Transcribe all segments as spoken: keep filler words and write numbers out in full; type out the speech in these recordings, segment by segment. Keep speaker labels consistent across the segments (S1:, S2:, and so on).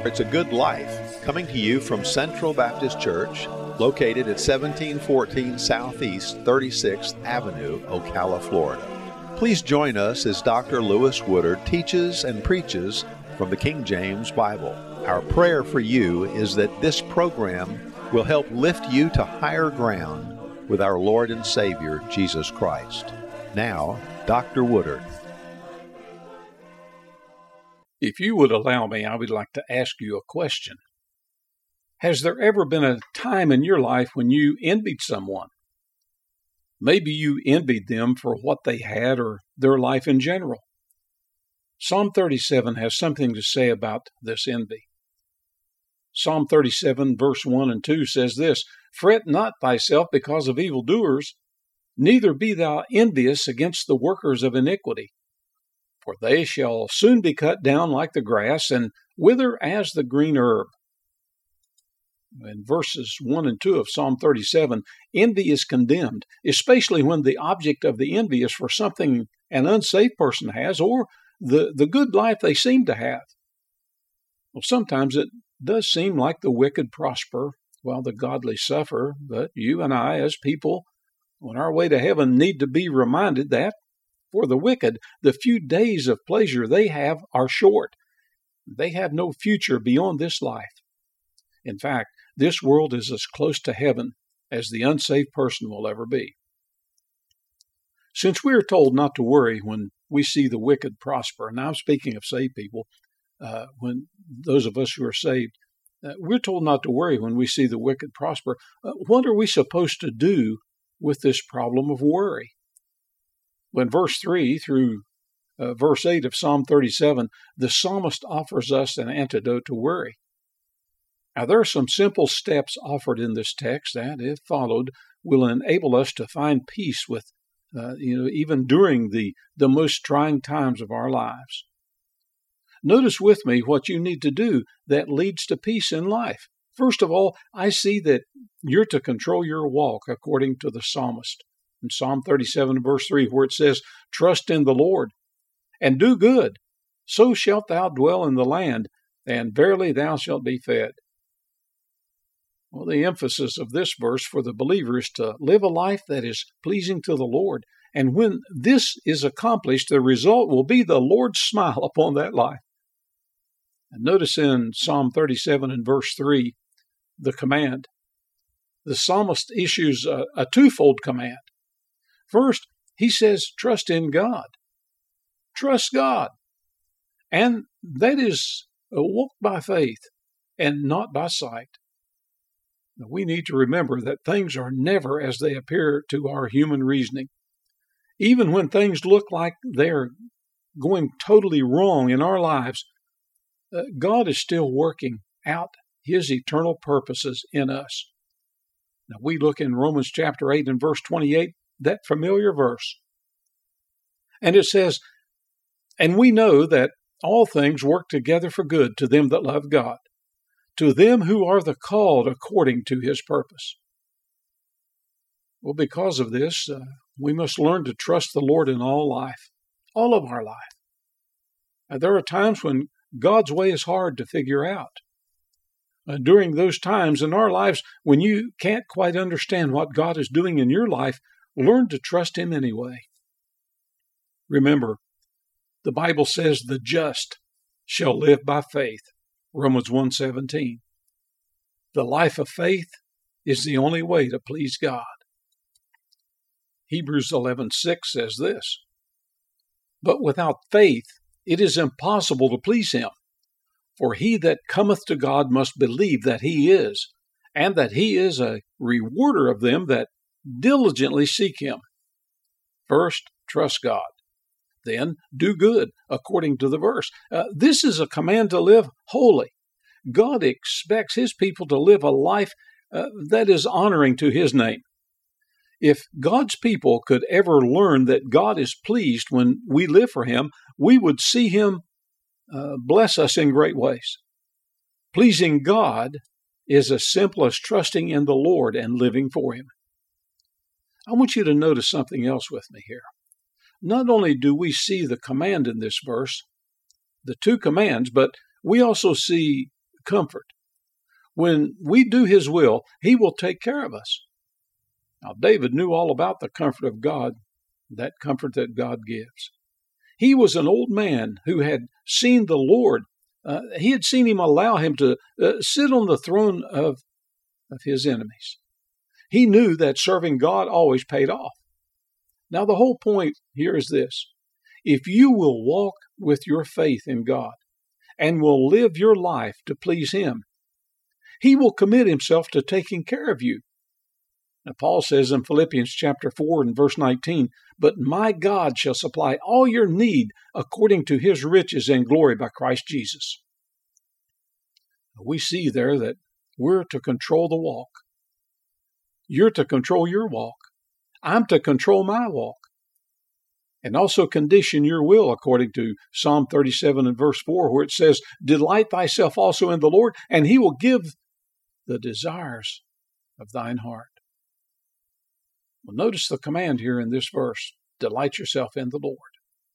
S1: It's a Good Life, coming to you from Central Baptist Church, located at seventeen fourteen Southeast thirty-sixth Avenue, Ocala, Florida. Please join us as Doctor Lewis Woodard teaches and preaches from the King James Bible. Our prayer for you is that this program will help lift you to higher ground with our Lord and Savior, Jesus Christ. Now, Doctor Woodard.
S2: If you would allow me, I would like to ask you a question. Has there ever been a time in your life when you envied someone? Maybe you envied them for what they had or their life in general. Psalm thirty-seven has something to say about this envy. Psalm thirty-seven, verse one and two says this, "Fret not thyself because of evildoers, neither be thou envious against the workers of iniquity. For they shall soon be cut down like the grass, and wither as the green herb." In verses one and two of Psalm thirty-seven, envy is condemned, especially when the object of the envy is for something an unsafe person has or the, the good life they seem to have. Well, sometimes it does seem like the wicked prosper while the godly suffer, but you and I, as people on our way to heaven, need to be reminded that for the wicked, the few days of pleasure they have are short. They have no future beyond this life. In fact, this world is as close to heaven as the unsafe person will ever be. Since we are told not to worry when we see the wicked prosper, and now I'm speaking of saved people, uh, when those of us who are saved, uh, we're told not to worry when we see the wicked prosper. Uh, what are we supposed to do with this problem of worry? When verse three through uh, verse eight of Psalm thirty-seven, the psalmist offers us an antidote to worry. Now, there are some simple steps offered in this text that, if followed, will enable us to find peace with, uh, you know, even during the, the most trying times of our lives. Notice with me what you need to do that leads to peace in life. First of all, I see that you're to control your walk according to the psalmist. In Psalm thirty-seven, verse three, where it says, "Trust in the Lord, and do good, so shalt thou dwell in the land, and verily thou shalt be fed." Well, the emphasis of this verse for the believer is to live a life that is pleasing to the Lord, and when this is accomplished, the result will be the Lord's smile upon that life. And notice in Psalm thirty-seven and verse three, the command. The psalmist issues a, a twofold command. First, he says, trust in God. Trust God. And that is a walk by faith and not by sight. Now, we need to remember that things are never as they appear to our human reasoning. Even when things look like they're going totally wrong in our lives, uh, God is still working out His eternal purposes in us. Now, we look in Romans chapter eight and verse twenty-eight, that familiar verse. And it says, "And we know that all things work together for good to them that love God, to them who are the called according to His purpose." Well, because of this, uh, we must learn to trust the Lord in all life, all of our life. Now, there are times when God's way is hard to figure out. Uh, during those times in our lives when you can't quite understand what God is doing in your life, learn to trust Him anyway. Remember, the Bible says the just shall live by faith, Romans one seventeen. The life of faith is the only way to please God. Hebrews eleven six says this, "But without faith it is impossible to please Him. For he that cometh to God must believe that He is, and that He is a rewarder of them that diligently seek Him." First, trust God. Then, do good, according to the verse. Uh, this is a command to live holy. God expects His people to live a life uh, that is honoring to His name. If God's people could ever learn that God is pleased when we live for Him, we would see Him uh, bless us in great ways. Pleasing God is as simple as trusting in the Lord and living for Him. I want you to notice something else with me here. Not only do we see the command in this verse, the two commands, but we also see comfort. When we do His will, He will take care of us. Now, David knew all about the comfort of God, that comfort that God gives. He was an old man who had seen the Lord. Uh, he had seen Him allow him to uh, sit on the throne of, of his enemies. He knew that serving God always paid off. Now, the whole point here is this. If you will walk with your faith in God and will live your life to please Him, He will commit Himself to taking care of you. Now, Paul says in Philippians chapter four and verse nineteen, "But my God shall supply all your need according to His riches and glory by Christ Jesus." We see there that we're to control the walk. You're to control your walk. I'm to control my walk. And also condition your will according to Psalm thirty-seven and verse four, where it says, "Delight thyself also in the Lord, and He will give the desires of thine heart." Well, notice the command here in this verse, delight yourself in the Lord.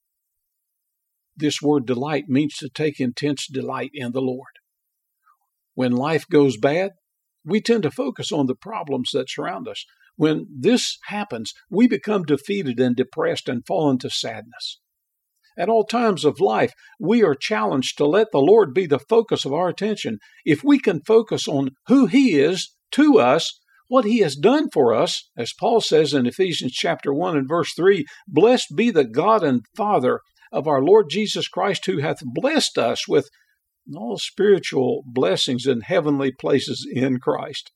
S2: This word delight means to take intense delight in the Lord. When life goes bad, we tend to focus on the problems that surround us. When this happens, we become defeated and depressed and fall into sadness. At all times of life, we are challenged to let the Lord be the focus of our attention. If we can focus on who He is to us, what He has done for us, as Paul says in Ephesians chapter one and verse three, "Blessed be the God and Father of our Lord Jesus Christ, who hath blessed us with all spiritual blessings in heavenly places in Christ."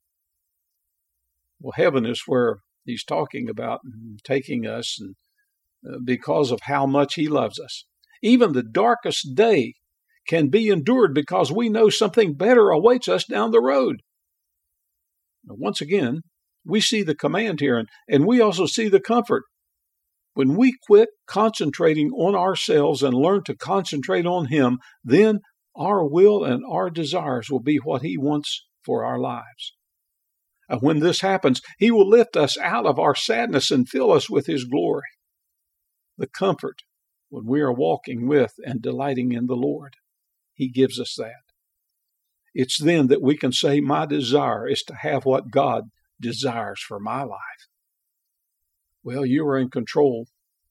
S2: Well, heaven is where He's talking about taking us, and uh, because of how much He loves us. Even the darkest day can be endured because we know something better awaits us down the road. Now, once again, we see the command here, and, and we also see the comfort. When we quit concentrating on ourselves and learn to concentrate on Him, then our will and our desires will be what He wants for our lives. And when this happens, He will lift us out of our sadness and fill us with His glory. The comfort when we are walking with and delighting in the Lord, He gives us that. It's then that we can say, my desire is to have what God desires for my life. Well, you are in control,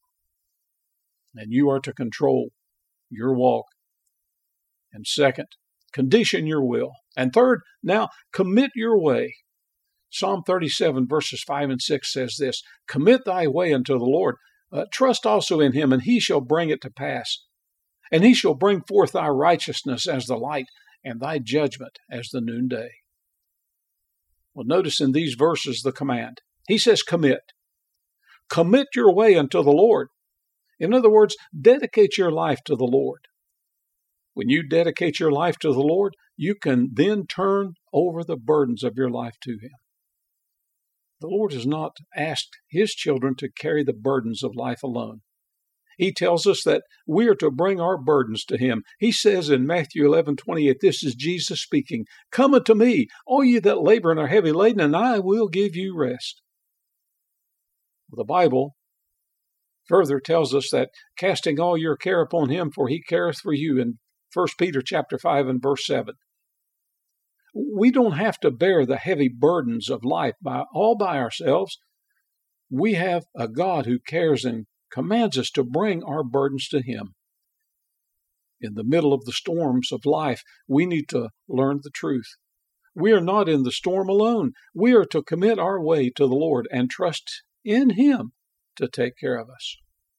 S2: and you are to control your walk. And second, condition your will. And third, now commit your way. Psalm thirty-seven verses five and six says this, "Commit thy way unto the Lord. Uh, trust also in Him, and He shall bring it to pass. And He shall bring forth thy righteousness as the light, and thy judgment as the noonday." Well, notice in these verses the command. He says, commit. Commit your way unto the Lord. In other words, dedicate your life to the Lord. When you dedicate your life to the Lord, you can then turn over the burdens of your life to Him. The Lord has not asked His children to carry the burdens of life alone. He tells us that we are to bring our burdens to Him. He says in Matthew eleven twenty-eight, this is Jesus speaking, "Come unto me, all ye that labor and are heavy laden, and I will give you rest." The Bible further tells us that casting all your care upon Him, for He careth for you, in First Peter chapter five and verse seven. We don't have to bear the heavy burdens of life by all by ourselves. We have a God who cares and commands us to bring our burdens to Him. In the middle of the storms of life, we need to learn the truth. We are not in the storm alone. We are to commit our way to the Lord and trust in Him to take care of us.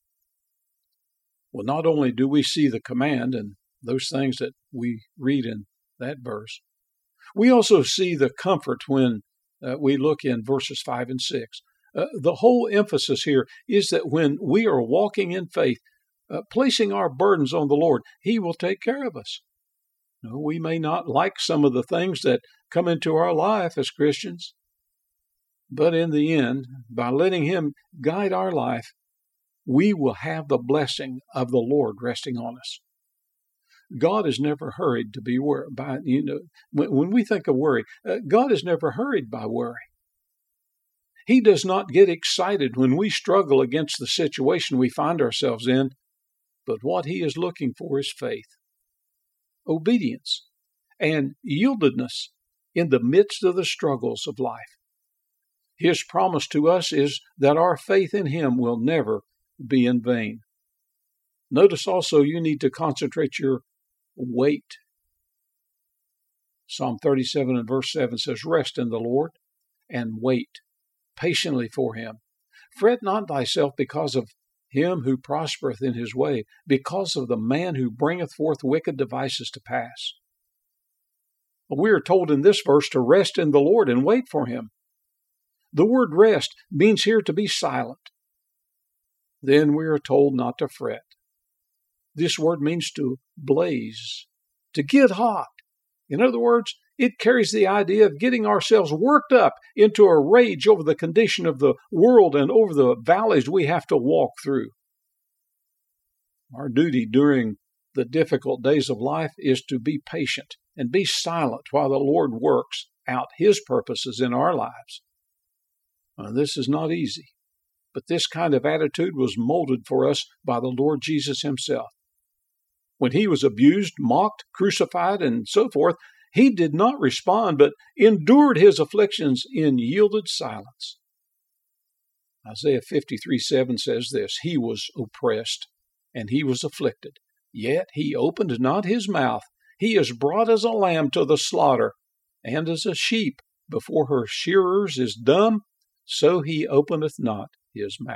S2: Well, not only do we see the command and those things that we read in that verse, we also see the comfort when uh, we look in verses five and six. Uh, the whole emphasis here is that when we are walking in faith, uh, placing our burdens on the Lord, He will take care of us. No, we may not like some of the things that come into our life as Christians, but in the end, by letting Him guide our life, we will have the blessing of the Lord resting on us. God is never hurried to be worried by, you know, when, when we think of worry, uh, God is never hurried by worry. He does not get excited when we struggle against the situation we find ourselves in, but what He is looking for is faith, obedience, and yieldedness in the midst of the struggles of life. His promise to us is that our faith in Him will never be in vain. Notice also you need to concentrate your wait. Psalm thirty-seven and verse seven says, "Rest in the Lord and wait patiently for Him. Fret not thyself because of him who prospereth in his way, because of the man who bringeth forth wicked devices to pass." We are told in this verse to rest in the Lord and wait for Him. The word rest means here to be silent. Then we are told not to fret. This word means to blaze, to get hot. In other words, it carries the idea of getting ourselves worked up into a rage over the condition of the world and over the valleys we have to walk through. Our duty during the difficult days of life is to be patient and be silent while the Lord works out His purposes in our lives. Now, this is not easy, but this kind of attitude was molded for us by the Lord Jesus Himself. When He was abused, mocked, crucified, and so forth, He did not respond, but endured His afflictions in yielded silence. Isaiah fifty-three seven says this, "He was oppressed, and He was afflicted, yet He opened not His mouth. He is brought as a lamb to the slaughter, and as a sheep before her shearers is dumb, so He openeth not His mouth."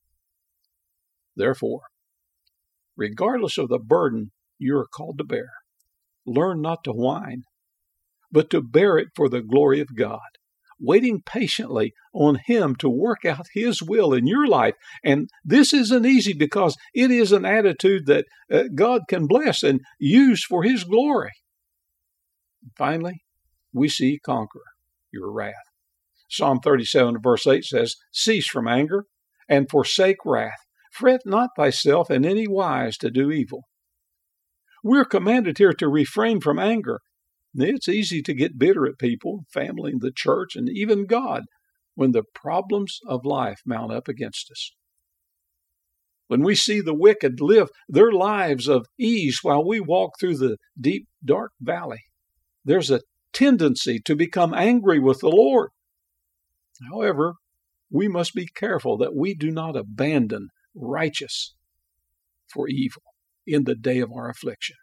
S2: Therefore, regardless of the burden you are called to bear, learn not to whine, but to bear it for the glory of God, waiting patiently on Him to work out His will in your life. And this isn't easy because it is an attitude that uh, God can bless and use for His glory. And finally, we see conquer your wrath. Psalm thirty-seven verse eight says, "Cease from anger and forsake wrath. Fret not thyself in any wise to do evil." We're commanded here to refrain from anger. It's easy to get bitter at people, family, the church, and even God when the problems of life mount up against us. When we see the wicked live their lives of ease while we walk through the deep, dark valley, there's a tendency to become angry with the Lord. However, we must be careful that we do not abandon righteous for evil in the day of our affliction.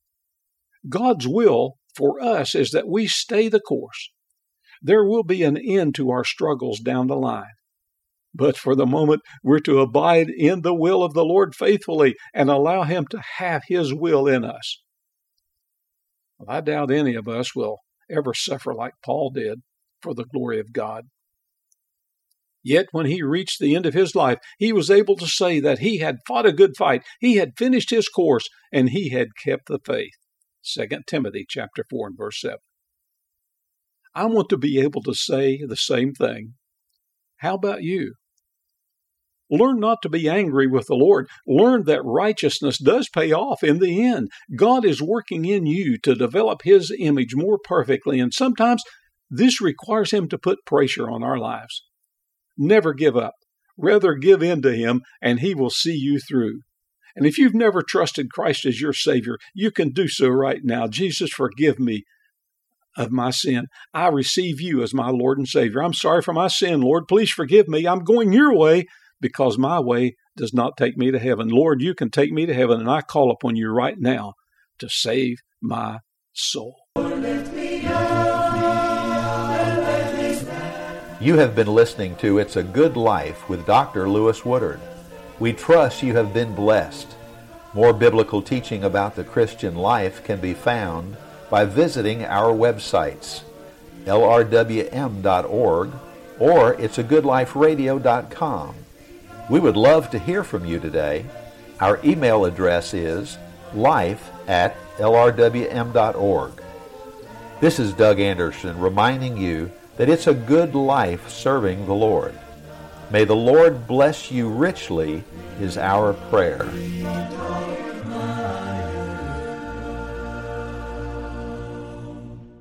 S2: God's will for us is that we stay the course. There will be an end to our struggles down the line. But for the moment, we're to abide in the will of the Lord faithfully and allow Him to have His will in us. Well, I doubt any of us will ever suffer like Paul did for the glory of God. Yet when he reached the end of his life, he was able to say that he had fought a good fight, he had finished his course, and he had kept the faith. Second Timothy chapter four and verse seven. I want to be able to say the same thing. How about you? Learn not to be angry with the Lord. Learn that righteousness does pay off in the end. God is working in you to develop His image more perfectly, and sometimes this requires Him to put pressure on our lives. Never give up. Rather give in to Him, and He will see you through. And if you've never trusted Christ as your Savior, you can do so right now. Jesus, forgive me of my sin. I receive you as my Lord and Savior. I'm sorry for my sin, Lord. Please forgive me. I'm going your way because my way does not take me to heaven. Lord, you can take me to heaven, and I call upon you right now to save my soul.
S1: You have been listening to It's a Good Life with Doctor Lewis Woodard. We trust you have been blessed. More biblical teaching about the Christian life can be found by visiting our websites, L R W M dot org or it's a good life radio dot com. We would love to hear from you today. Our email address is life at L R W M dot org. This is Doug Anderson reminding you that it's a good life serving the Lord. May the Lord bless you richly is our prayer.